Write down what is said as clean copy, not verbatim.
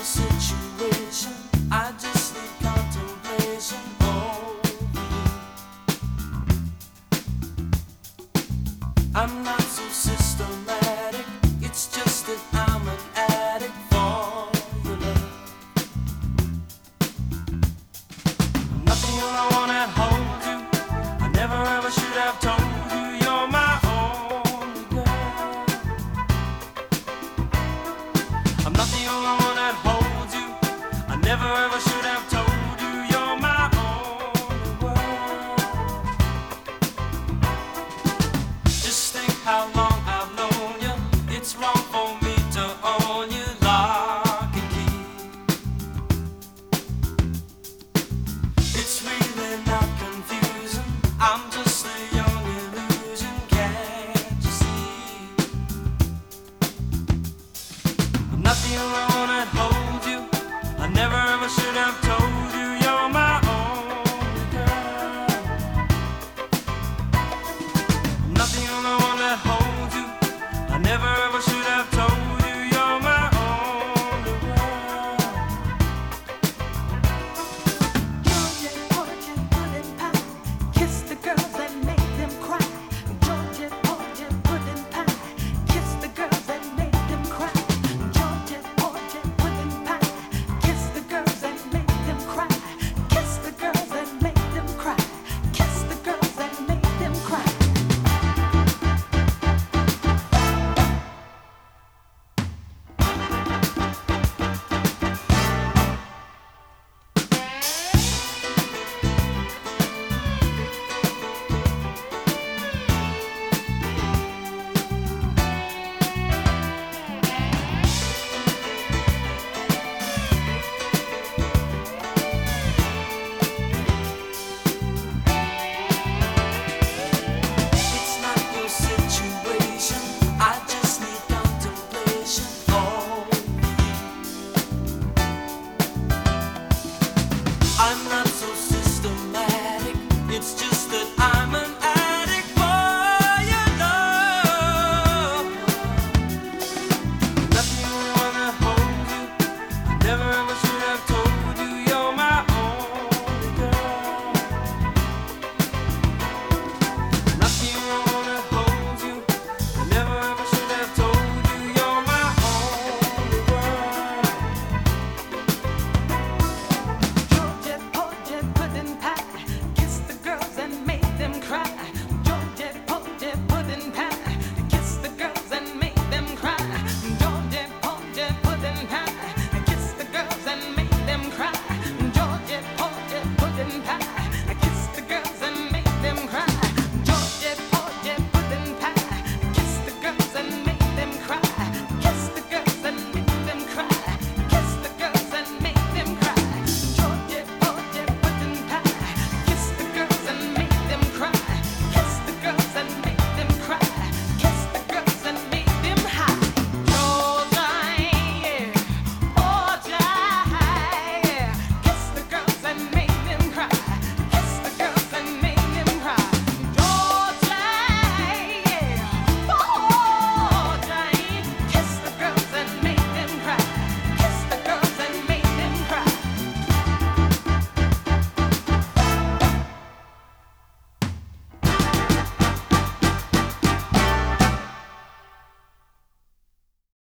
situation. I just need contemplation over you. I'm not so systematic. It's just that I'm an addict for your love. Nothing I wanna hold you. I never ever should have told you you're my only girl. I'm not the only one that holds you. I never ever should have told you you're my only world. Just think how long I've known you. It's wrong for me to own you lock and key. It's really not confusing. I'm just a young illusion, can't you see? I'm not the only one that holds you. I never ever should have told you you're my only girl. I'm not the only one that holds you. I never ever should have told you you're my only world. Georgia, Georgia, pudding pie. Kiss the girls and make them cry. Georgia, Georgia, pudding pie. Kiss the girls and make them cry. Georgia, Georgia, pudding pie. Kiss the girls and make them cry. Kiss the girls and make them cry. Kiss the girls and make them cry. It's not your situation. I just need contemplation over you. I'm not so